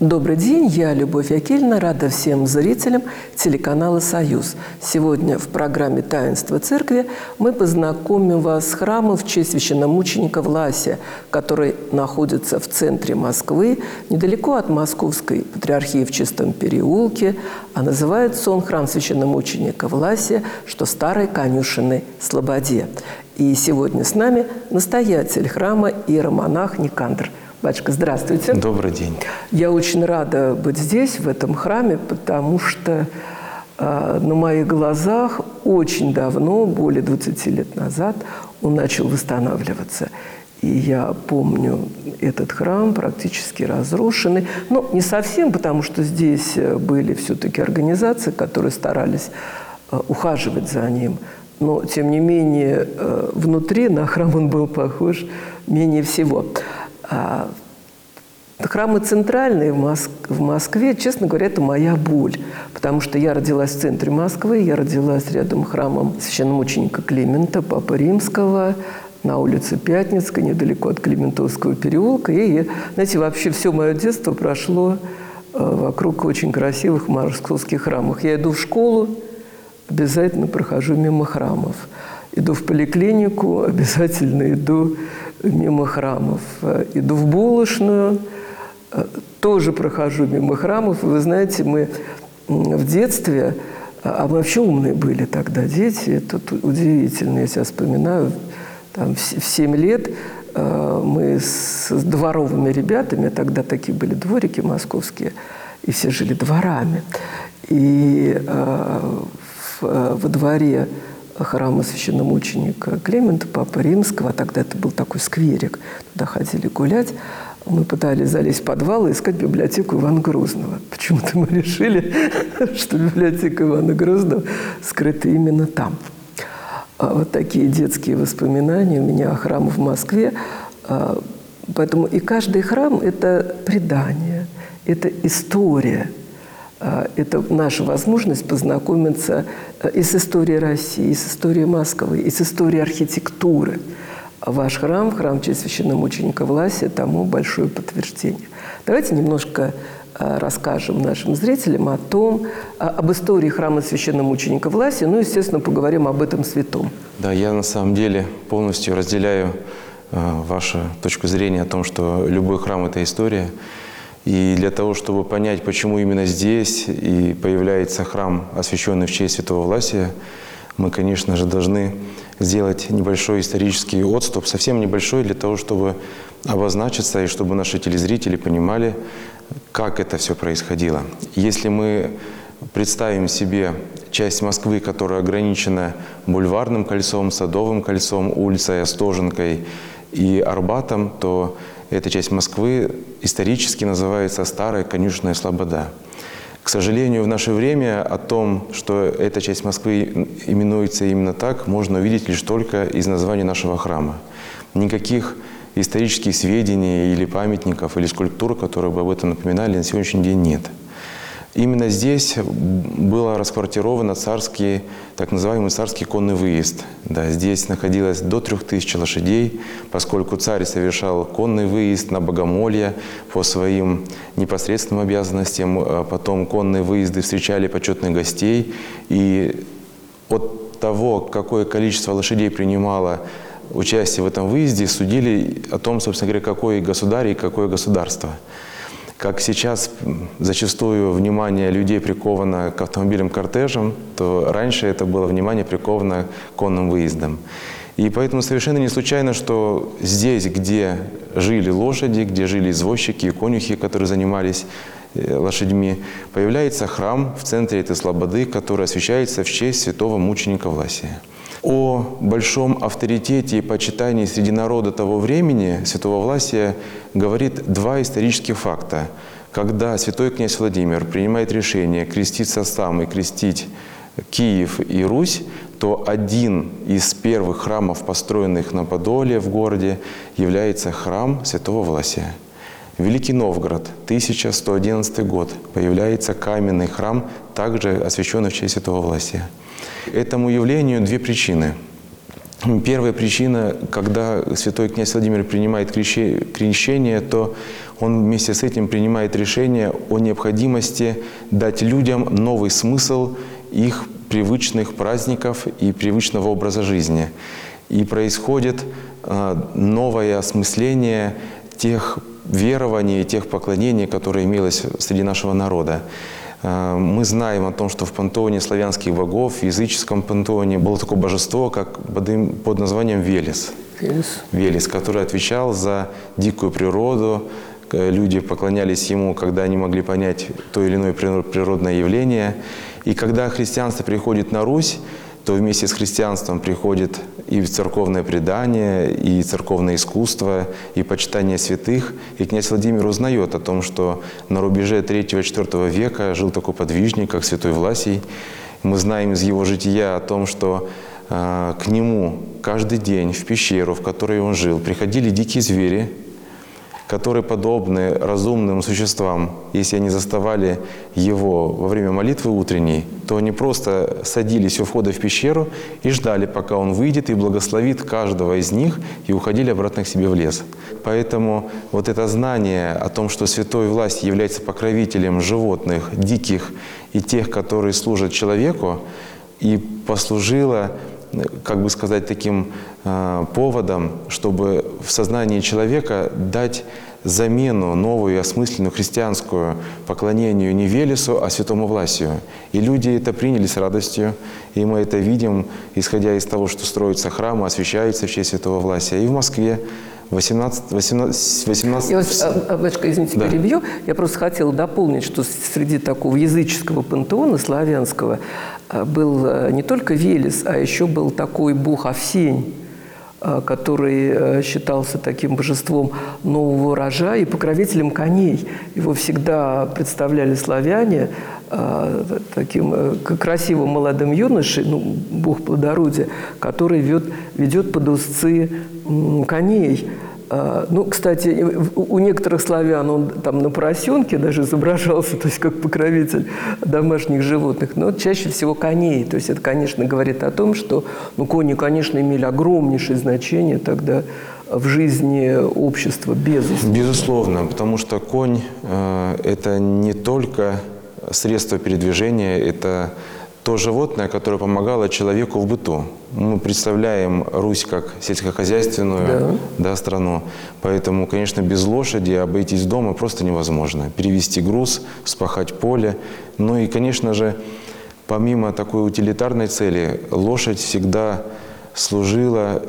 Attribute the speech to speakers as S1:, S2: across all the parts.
S1: Добрый день, я Любовь Якельна, рада всем зрителям телеканала «Союз». Сегодня в программе «Таинство церкви» мы познакомим вас с храмом в честь священномученика Власия, который находится в центре Москвы, недалеко от Московской Патриархии в Чистом переулке, а называется он храм священномученика Власия, что в Старой Конюшенной Слободе. И сегодня с нами настоятель храма иеромонах Никандр. Батюшка, здравствуйте.
S2: Добрый день.
S1: Я очень рада быть здесь, в этом храме, потому что на моих глазах очень давно, более 20 лет назад, он начал восстанавливаться. И я помню этот храм практически разрушенный. Ну, не совсем, потому что здесь были все-таки организации, которые старались ухаживать за ним. Но, тем не менее, внутри на храм он был похож менее всего. Храмы центральные в Москве, честно говоря, это моя боль. Потому что я родилась в центре Москвы, я родилась рядом с храмом священномученика Климента, Папы Римского, на улице Пятницкой, недалеко от Климентовского переулка. И, знаете, вообще все мое детство прошло вокруг очень красивых московских храмов. Я иду в школу, обязательно прохожу мимо храмов. Иду в поликлинику, обязательно иду мимо храмов. Иду в булочную, тоже прохожу мимо храмов. И вы знаете, мы в детстве, а мы вообще умные были тогда дети, это удивительно, я сейчас вспоминаю, там, в 7 лет мы с дворовыми ребятами, тогда такие были дворики московские, и все жили дворами. И во дворе храма священномученика Климента, Папы Римского, тогда это был такой скверик, туда ходили гулять, мы пытались залезть в подвал и искать библиотеку Ивана Грозного. Почему-то мы решили, что библиотека Ивана Грозного скрыта именно там. Вот такие детские воспоминания у меня о храмах в Москве. Поэтому и каждый храм – это предание, это история. Это наша возможность познакомиться и с историей России, и с историей Москвы, и с историей архитектуры. Ваш храм, храм в честь священномученика Власия, тому большое подтверждение. Давайте немножко расскажем нашим зрителям об истории храма священномученика Власия, ну, естественно, поговорим об этом святом.
S2: Да, я на самом деле полностью разделяю вашу точку зрения о том, что любой храм – это история. И для того, чтобы понять, почему именно здесь и появляется храм, освященный в честь святого Власия, мы, конечно же, должны сделать небольшой исторический отступ, совсем небольшой, для того, чтобы обозначиться и чтобы наши телезрители понимали, как это все происходило. Если мы представим себе часть Москвы, которая ограничена Бульварным кольцом, Садовым кольцом, улицей Остоженкой и Арбатом, то эта часть Москвы исторически называется Старая Конюшенная Слобода. К сожалению, в наше время о том, что эта часть Москвы именуется именно так, можно увидеть лишь только из названия нашего храма. Никаких исторических сведений или памятников, или скульптур, которые бы об этом напоминали, на сегодняшний день нет. Именно здесь был расквартирован царский, так называемый царский конный выезд. Да, здесь находилось до 3000 лошадей, поскольку царь совершал конный выезд на богомолье по своим непосредственным обязанностям. Потом конные выезды встречали почетных гостей. И от того, какое количество лошадей принимало участие в этом выезде, судили о том, собственно говоря, какой государь и какое государство. Как сейчас зачастую внимание людей приковано к автомобилям-кортежам, то раньше это было внимание приковано к конным выездам. И поэтому совершенно не случайно, что здесь, где жили лошади, где жили извозчики и конюхи, которые занимались лошадьми, появляется храм в центре этой слободы, который освящается в честь святого мученика Власия. О большом авторитете и почитании среди народа того времени святого Власия говорит два исторических факта. Когда святой князь Владимир принимает решение креститься сам и крестить Киев и Русь, то один из первых храмов, построенных на Подоле в городе, является храм святого Власия. Великий Новгород, 1111 год, появляется каменный храм, также освященный в честь святого Власия. Этому явлению две причины. Первая причина, когда святой князь Владимир принимает крещение, то он вместе с этим принимает решение о необходимости дать людям новый смысл их привычных праздников и привычного образа жизни. И происходит новое осмысление тех верований, тех поклонений, которые имелось среди нашего народа. Мы знаем о том, что в пантеоне славянских богов, в языческом пантеоне было такое божество, как под названием Велес. Велес, который отвечал за дикую природу. Люди поклонялись ему, когда они могли понять то или иное природное явление. И когда христианство приходит на Русь, то вместе с христианством приходит и церковное предание, и церковное искусство, и почитание святых. И князь Владимир узнает о том, что на рубеже 3-4 века жил такой подвижник, как святой Власий. Мы знаем из его жития о том, что к нему каждый день в пещеру, в которой он жил, приходили дикие звери, которые подобны разумным существам. Если они заставали его во время молитвы утренней, то они просто садились у входа в пещеру и ждали, пока он выйдет и благословит каждого из них, и уходили обратно к себе в лес. Поэтому вот это знание о том, что святой Власий является покровителем животных, диких и тех, которые служат человеку, и послужило, как бы сказать, таким поводом, чтобы в сознании человека дать замену новую, осмысленную, христианскую поклонению не Велесу, а святому Власию. И люди это приняли с радостью, и мы это видим, исходя из того, что строятся храмы, освящаются в честь святого Власия. И в Москве 18...
S1: Батюшка, извините, да. Перебью. Я просто хотела дополнить, что среди такого языческого пантеона славянского был не только Велес, а еще был такой бог Овсень, который считался таким божеством нового урожая и покровителем коней. Его всегда представляли славяне таким красивым молодым юношей, бог плодородия, который ведет под узцы коней. Кстати, у некоторых славян он там на поросенке даже изображался, то есть как покровитель домашних животных, но чаще всего коней. То есть это, конечно, говорит о том, что кони, конечно, имели огромнейшее значение тогда в жизни общества, безусловно.
S2: Безусловно, потому что конь это не только средство передвижения, это то животное, которое помогало человеку в быту. Мы представляем Русь как сельскохозяйственную страну, поэтому, конечно, без лошади обойтись дома просто невозможно. Перевести груз, вспахать поле. Ну и, конечно же, помимо такой утилитарной цели, лошадь всегда служила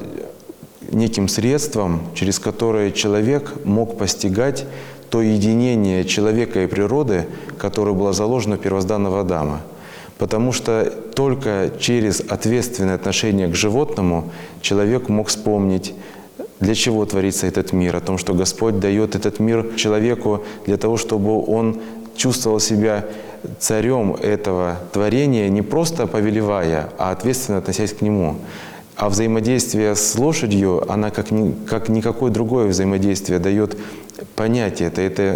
S2: неким средством, через которое человек мог постигать то единение человека и природы, которое было заложено в первозданного Адама. Потому что только через ответственное отношение к животному человек мог вспомнить, для чего творится этот мир, о том, что Господь дает этот мир человеку для того, чтобы он чувствовал себя царем этого творения, не просто повелевая, а ответственно относясь к нему. А взаимодействие с лошадью, она как никакое другое взаимодействие дает понятие,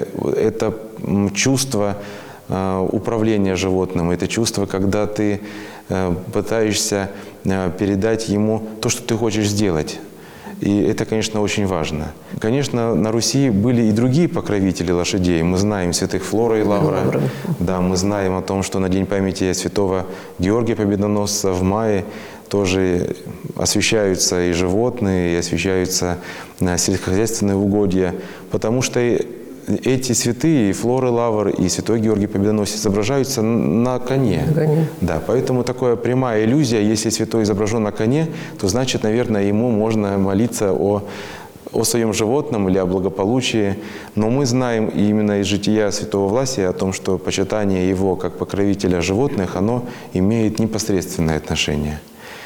S2: это чувство управления животным, это чувство, когда ты пытаешься передать ему то, что ты хочешь сделать. И это, конечно, очень важно. Конечно, на Руси были и другие покровители лошадей. Мы знаем святых Флора и Лавра. Да, мы знаем о том, что на День памяти святого Георгия Победоносца в мае тоже освящаются и животные, и освящаются сельскохозяйственные угодья, потому что эти святые, и Флора, Лавр, и святой Георгий Победоносец изображаются на коне. Да, поэтому такая прямая иллюзия, если святой изображен на коне, то значит, наверное, ему можно молиться о своем животном или о благополучии. Но мы знаем именно из жития святого Власия о том, что почитание его как покровителя животных, оно имеет непосредственное отношение.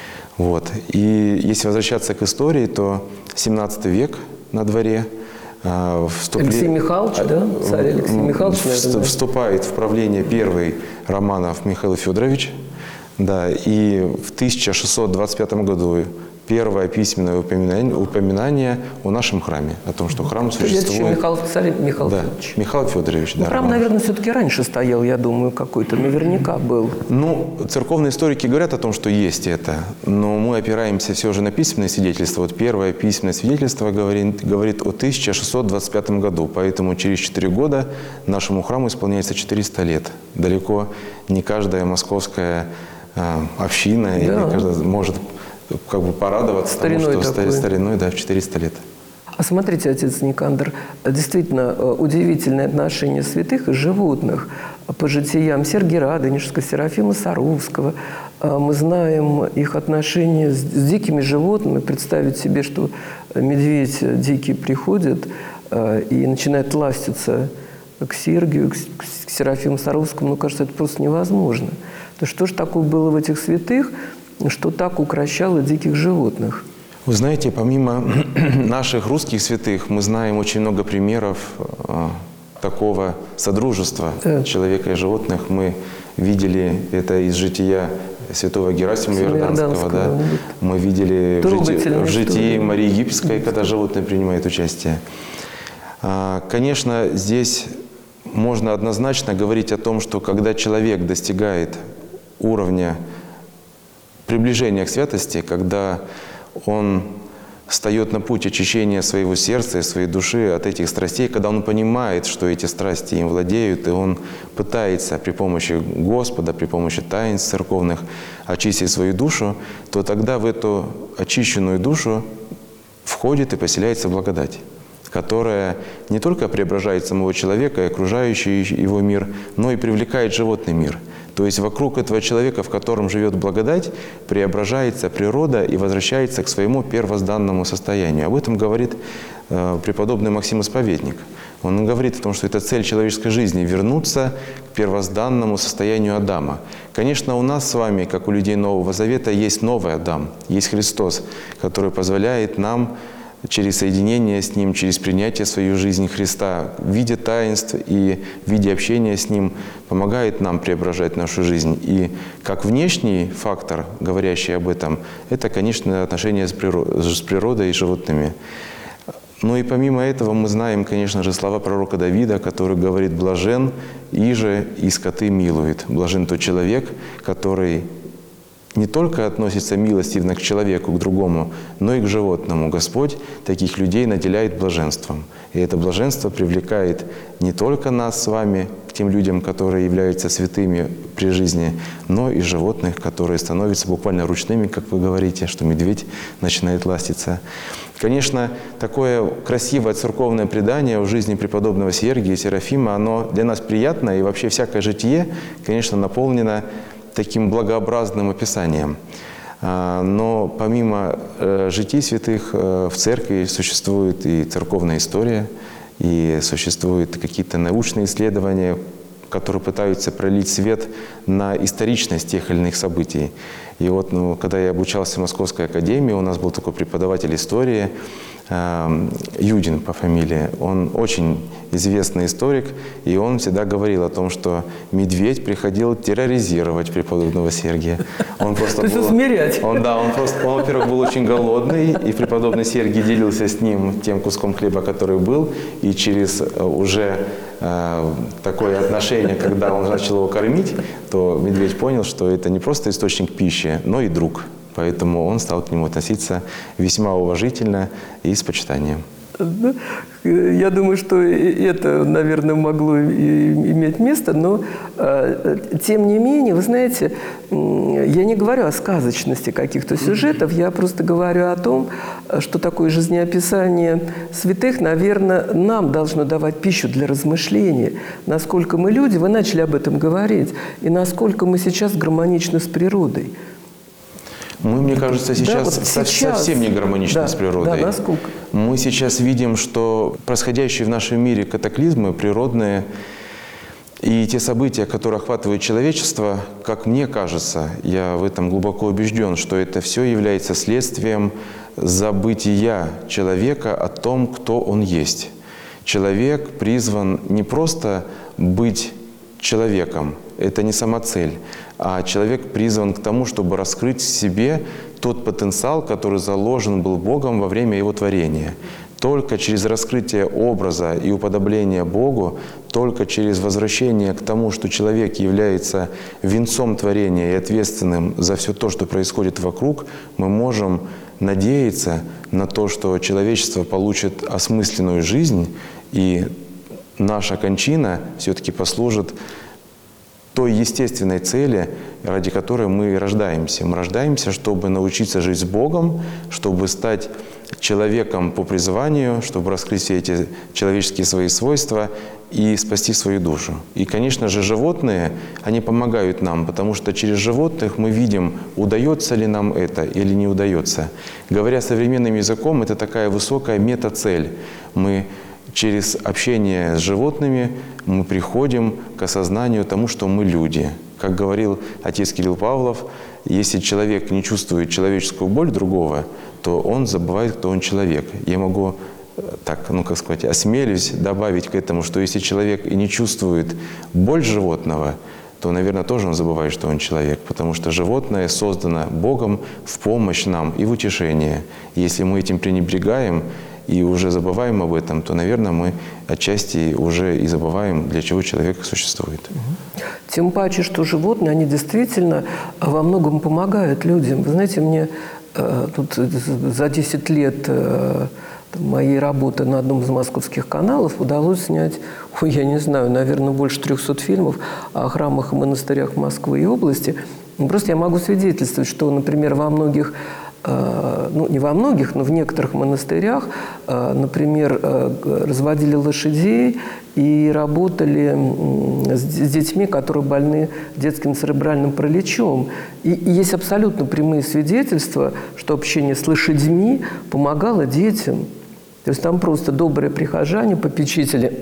S2: Вот. И если возвращаться к истории, то 17 век на дворе.
S1: Алексей Михайлович, да? Царь Алексей Михайлович, наверное,
S2: вступает в правление первый Романов Михаил Федорович. Да, и в 1625 году первое письменное упоминание о нашем храме, о том, что храм существует.
S1: Михаил
S2: Да,
S1: Федорович.
S2: Михаил Федорович, да.
S1: Храм, наверное, все-таки раньше стоял, я думаю, какой-то, наверняка был.
S2: Ну, церковные историки говорят о том, что есть это, но мы опираемся все же на письменное свидетельство. Вот первое письменное свидетельство говорит о 1625 году, поэтому через 4 года нашему храму исполняется 400 лет. Далеко не каждая московская община или каждая может как бы порадоваться тому, что стариной, да, в 400 лет.
S1: А смотрите, отец Никандр, действительно удивительное отношение святых и животных по житиям Сергия Радонежского, Серафима Саровского. Мы знаем их отношения с дикими животными. Представить себе, что медведь дикий приходит и начинает ластиться к Сергию, к Серафиму Саровскому, кажется, это просто невозможно. То что же такое было в этих святых, что так укращало диких животных?
S2: Вы знаете, помимо наших русских святых, мы знаем очень много примеров такого содружества человека и животных. Мы видели это из жития святого Герасима Иорданского. Да? Мы видели в житии Марии Египетской, когда животные принимают участие. Конечно, здесь можно однозначно говорить о том, что когда человек достигает уровня приближения к святости, когда он встает на путь очищения своего сердца и своей души от этих страстей, когда он понимает, что эти страсти им владеют, и он пытается при помощи Господа, при помощи таинств церковных очистить свою душу, то тогда в эту очищенную душу входит и поселяется благодать, которая не только преображает самого человека и окружающий его мир, но и привлекает животный мир. То есть вокруг этого человека, в котором живет благодать, преображается природа и возвращается к своему первозданному состоянию. Об этом говорит преподобный Максим Исповедник. Он говорит о том, что это цель человеческой жизни – вернуться к первозданному состоянию Адама. Конечно, у нас с вами, как у людей Нового Завета, есть новый Адам, есть Христос, который позволяет нам через соединение с Ним, через принятие в свою жизнь Христа, в виде таинств и в виде общения с Ним, помогает нам преображать нашу жизнь. И как внешний фактор, говорящий об этом, это, конечно, отношения с природой и животными. Ну и помимо этого мы знаем, конечно же, слова пророка Давида, который говорит: «Блажен, иже и скоты милует». Блажен тот человек, который не только относится милостивно к человеку, к другому, но и к животному. Господь таких людей наделяет блаженством. И это блаженство привлекает не только нас с вами к тем людям, которые являются святыми при жизни, но и животных, которые становятся буквально ручными, как вы говорите, что медведь начинает ластиться. Конечно, такое красивое церковное предание о жизни преподобного Сергия и Серафима, оно для нас приятно, и вообще всякое житие, конечно, наполнено таким благообразным описанием. Но помимо житий святых в церкви существует и церковная история, и существуют какие-то научные исследования, которые пытаются пролить свет на историчность тех или иных событий. И вот, когда я обучался в Московской академии, у нас был такой преподаватель истории, Юдин по фамилии. Он очень известный историк, и он всегда говорил о том, что медведь приходил терроризировать преподобного Сергия. Он просто был,
S1: усмирять.
S2: Он, во-первых, был очень голодный, и преподобный Сергий делился с ним тем куском хлеба, который был, и через уже такое отношение, когда он начал его кормить, то медведь понял, что это не просто источник пищи, но и друг. Поэтому он стал к нему относиться весьма уважительно и с почитанием.
S1: Я думаю, что это, наверное, могло иметь место, но тем не менее, вы знаете, я не говорю о сказочности каких-то сюжетов, я просто говорю о том, что такое жизнеописание святых, наверное, нам должно давать пищу для размышления. Насколько мы люди, вы начали об этом говорить, и насколько мы сейчас гармоничны с природой.
S2: Мы, мне кажется, сейчас, совсем не гармоничны с природой.
S1: Да, насколько?
S2: Мы сейчас видим, что происходящие в нашем мире катаклизмы природные и те события, которые охватывают человечество, как мне кажется, я в этом глубоко убежден, что это все является следствием забытия человека о том, кто он есть. Человек призван не просто быть человеком, это не самоцель, а человек призван к тому, чтобы раскрыть в себе тот потенциал, который заложен был Богом во время Его творения. Только через раскрытие образа и уподобление Богу, только через возвращение к тому, что человек является венцом творения и ответственным за все то, что происходит вокруг, мы можем надеяться на то, что человечество получит осмысленную жизнь, и наша кончина все-таки послужит той естественной цели, ради которой мы рождаемся. Мы рождаемся, чтобы научиться жить с Богом, чтобы стать человеком по призванию, чтобы раскрыть все эти человеческие свои свойства и спасти свою душу. И, конечно же, животные, они помогают нам, потому что через животных мы видим, удается ли нам это или не удается. Говоря современным языком, это такая высокая мета-цель. Мы через общение с животными мы приходим к осознанию тому, что мы люди. Как говорил отец Кирилл Павлов, если человек не чувствует человеческую боль другого, то он забывает, кто он человек. Я могу так, осмелюсь добавить к этому, что если человек и не чувствует боль животного, то, наверное, тоже он забывает, что он человек, потому что животное создано Богом в помощь нам и в утешение. Если мы этим пренебрегаем и уже забываем об этом, то, наверное, мы отчасти уже и забываем, для чего человек существует.
S1: Тем паче, что животные, они действительно во многом помогают людям. Вы знаете, мне тут за 10 лет моей работы на одном из московских каналов удалось снять, я не знаю, наверное, больше 300 фильмов о храмах и монастырях Москвы и области. Просто я могу свидетельствовать, что, например, во многих, не во многих, но в некоторых монастырях, например, разводили лошадей и работали с детьми, которые больны детским церебральным параличом. И есть абсолютно прямые свидетельства, что общение с лошадьми помогало детям. То есть там просто добрые прихожане, попечители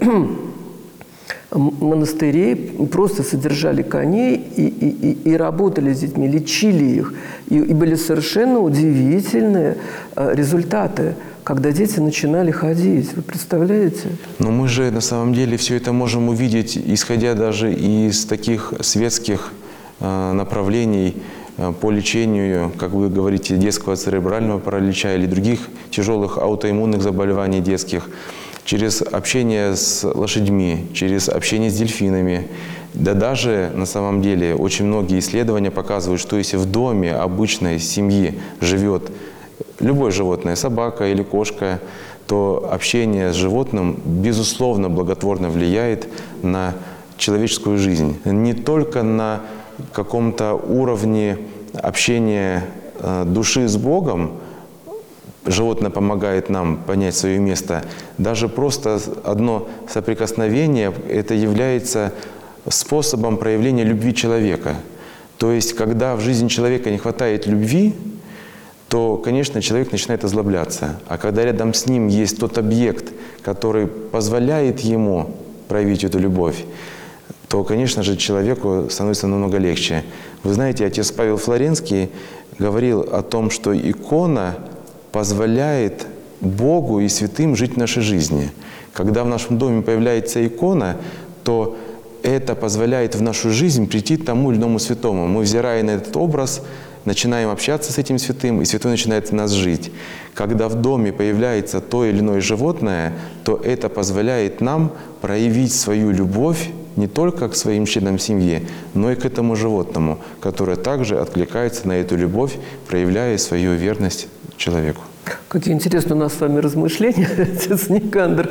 S1: монастырей просто содержали коней и работали с детьми, лечили их. И были совершенно удивительные результаты, когда дети начинали ходить. Вы представляете?
S2: Но мы же на самом деле все это можем увидеть, исходя даже из таких светских направлений по лечению, как вы говорите, детского церебрального паралича или других тяжелых аутоиммунных заболеваний детских, через общение с лошадьми, через общение с дельфинами. Да даже на самом деле очень многие исследования показывают, что если в доме обычной семьи живет любое животное, собака или кошка, то общение с животным, безусловно, благотворно влияет на человеческую жизнь. Не только на каком-то уровне общения души с Богом животное помогает нам понять свое место. Даже просто одно соприкосновение – это является способом проявления любви человека. То есть, когда в жизни человека не хватает любви, то, конечно, человек начинает озлобляться. А когда рядом с ним есть тот объект, который позволяет ему проявить эту любовь, то, конечно же, человеку становится намного легче. Вы знаете, отец Павел Флоренский говорил о том, что икона позволяет Богу и святым жить в нашей жизни. Когда в нашем доме появляется икона, то это позволяет в нашу жизнь прийти к тому или иному святому. Мы, взирая на этот образ, начинаем общаться с этим святым, и святой начинает в нас жить. Когда в доме появляется то или иное животное, то это позволяет нам проявить свою любовь не только к своим членам семьи, но и к этому животному, которое также откликается на эту любовь, проявляя свою верность человеку.
S1: Какие интересные у нас с вами размышления, отец Никандр,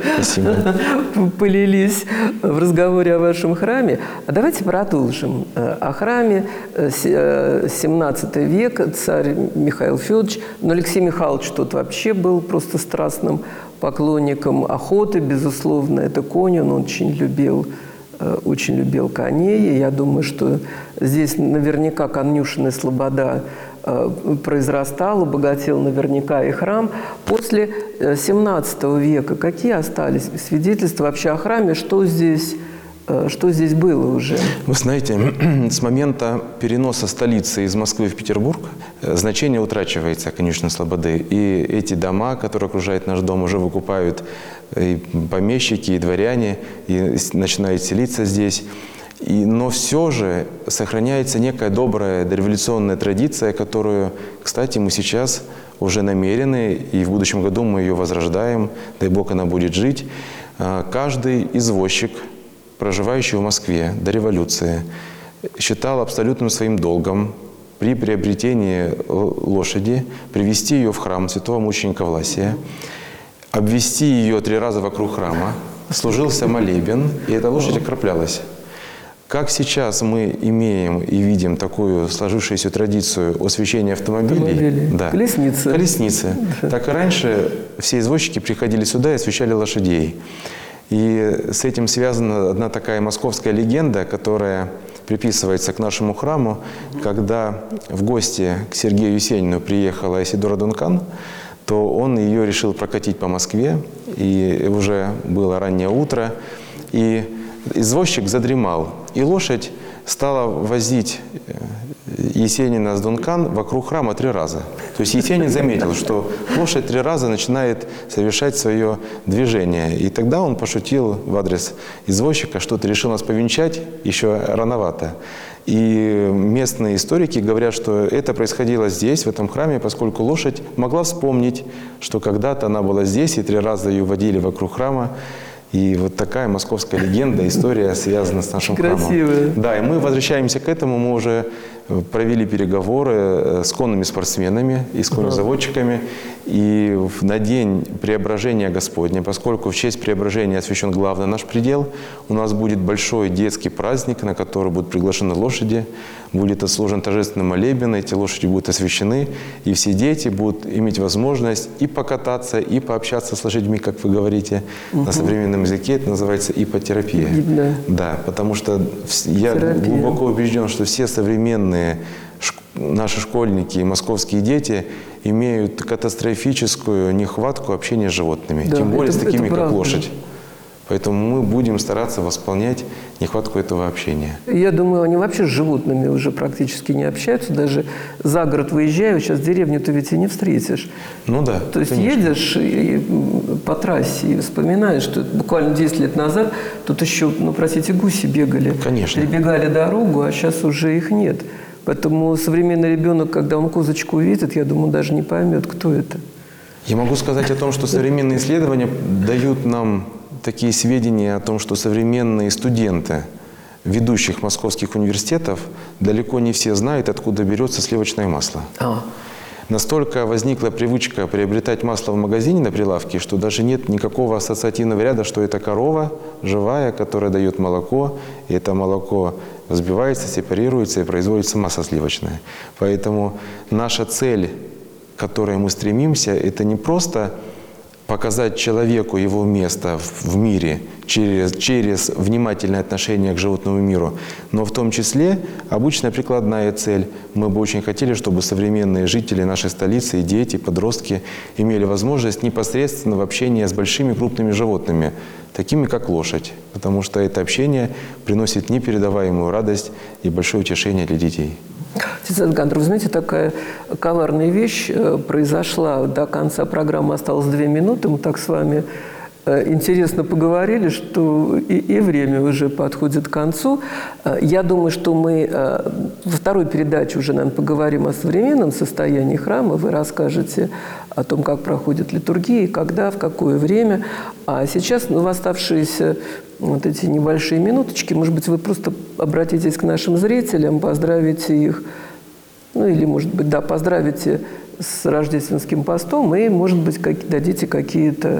S1: полились в разговоре о вашем храме. А давайте продолжим. О храме 17 век, царь Михаил Федорович. Но Алексей Михайлович тут вообще был просто страстным поклонником охоты, безусловно. Это конь, он очень любил коней. И я думаю, что здесь наверняка конюшенная слобода произрастал, обогатил наверняка и храм. После 17 века какие остались свидетельства вообще о храме? Что здесь было уже?
S2: Вы знаете, с момента переноса столицы из Москвы в Петербург значение утрачивается конюшенной слободы. И эти дома, которые окружают наш дом, уже выкупают и помещики, и дворяне, и начинают селиться здесь. Но все же сохраняется некая добрая дореволюционная традиция, которую, кстати, мы сейчас уже намерены, и в будущем году мы ее возрождаем, дай Бог она будет жить. Каждый извозчик, проживающий в Москве до революции, считал абсолютным своим долгом при приобретении лошади привести ее в храм святого мученика Власия, обвести ее 3 раза вокруг храма, служился молебен, и эта лошадь окроплялась. Как сейчас мы имеем и видим такую сложившуюся традицию освящения автомобилей, да, колесницы, так и раньше все извозчики приходили сюда и освящали лошадей. И с этим связана одна такая московская легенда, которая приписывается к нашему храму, когда в гости к Сергею Есенину приехала Исидора Дункан, то он ее решил прокатить по Москве, и уже было раннее утро, и извозчик задремал, и лошадь стала возить Есенина с Дункан вокруг храма 3 раза. То есть Есенин заметил, что лошадь 3 раза начинает совершать свое движение. И тогда он пошутил в адрес извозчика, что ты решил нас повенчать, еще рановато. И местные историки говорят, что это происходило здесь, в этом храме, поскольку лошадь могла вспомнить, что когда-то она была здесь, и 3 раза ее водили вокруг храма. И вот такая московская легенда, история связана с нашим храмом.
S1: Красивая.
S2: Да, и мы возвращаемся к этому. Мы уже провели переговоры с конными спортсменами и с конезаводчиками. И на день преображения Господня, поскольку в честь преображения освящен главный наш предел, у нас будет большой детский праздник, на который будут приглашены лошади, будет отслужен торжественный молебен, эти лошади будут освящены, и все дети будут иметь возможность и покататься, и пообщаться с лошадьми, как вы говорите, на современном языке это называется иппотерапия. Да, потому что я глубоко убежден, что все современные наши школьники и московские дети имеют катастрофическую нехватку общения с животными, тем более с такими, как лошадь. Поэтому мы будем стараться восполнять нехватку этого общения.
S1: Я думаю, они вообще с животными уже практически не общаются. Даже за город выезжаю, сейчас деревню-то ведь и не встретишь.
S2: Ну да,
S1: то есть едешь по трассе и вспоминаешь, что буквально 10 лет назад тут еще, простите, гуси бегали.
S2: Конечно.
S1: Перебегали дорогу, а сейчас уже их нет. Поэтому современный ребенок, когда он козочку увидит, я думаю, даже не поймет, кто это.
S2: Я могу сказать о том, что современные исследования дают нам такие сведения о том, что современные студенты ведущих московских университетов далеко не все знают, откуда берется сливочное масло. Настолько возникла привычка приобретать масло в магазине на прилавке, что даже нет никакого ассоциативного ряда, что это корова живая, которая дает молоко, и это молоко взбивается, сепарируется и производится масло сливочное. Поэтому наша цель, к которой мы стремимся, это не просто показать человеку его место в мире через внимательное отношение к животному миру, но в том числе обычная прикладная цель. Мы бы очень хотели, чтобы современные жители нашей столицы, и дети, подростки имели возможность непосредственного общения с большими крупными животными, такими как лошадь, потому что это общение приносит непередаваемую радость и большое утешение для детей.
S1: Отец Александр, вы знаете, такая коварная вещь произошла. До конца программы осталось 2 минуты. Мы так с вами интересно поговорили, что и время уже подходит к концу. Я думаю, что мы во второй передаче уже, наверное, поговорим о современном состоянии храма. Вы расскажете о том, как проходит литургия, когда, в какое время. А сейчас, в оставшиеся вот эти небольшие минуточки, может быть, вы просто обратитесь к нашим зрителям, поздравите их, или, может быть, да, поздравите с рождественским постом и, может быть, дадите какие-то,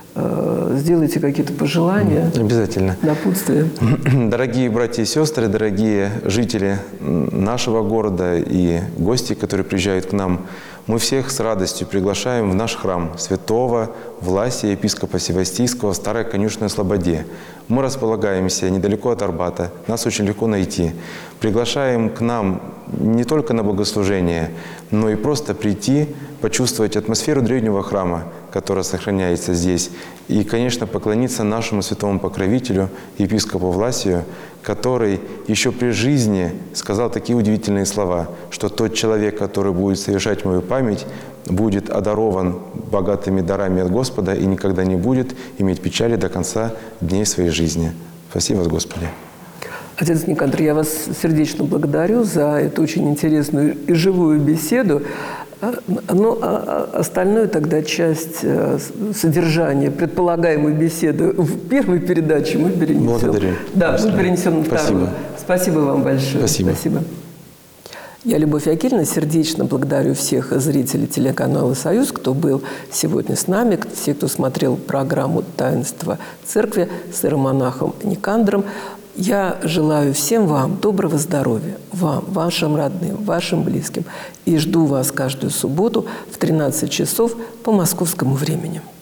S1: сделайте какие-то пожелания.
S2: Обязательно.
S1: Напутствия.
S2: Дорогие братья и сестры, дорогие жители нашего города и гости, которые приезжают к нам, мы всех с радостью приглашаем в наш храм святого Власия, епископа Севастийского в Старой Конюшной Слободе. Мы располагаемся недалеко от Арбата, нас очень легко найти. Приглашаем к нам не только на богослужение, но и просто прийти, почувствовать атмосферу древнего храма, которая сохраняется здесь, и, конечно, поклониться нашему святому покровителю, епископу Власию, который еще при жизни сказал такие удивительные слова, что тот человек, который будет совершать мою память, будет одарован богатыми дарами от Господа и никогда не будет иметь печали до конца дней своей жизни. Спаси вас, Господи.
S1: Отец Никандр, я вас сердечно благодарю за эту очень интересную и живую беседу. Ну, а остальную тогда часть содержания предполагаемой беседы в первой передаче мы перенесем.
S2: Благодарю.
S1: Да, мы перенесем на вторую. Спасибо вам большое.
S2: Спасибо.
S1: Я, Любовь Акильевна, сердечно благодарю всех зрителей телеканала «Союз», кто был сегодня с нами, все, кто смотрел программу «Таинство церкви» с иеромонахом Никандром. Я желаю всем вам доброго здоровья, вам, вашим родным, вашим близким. И жду вас каждую субботу в 13 часов по московскому времени.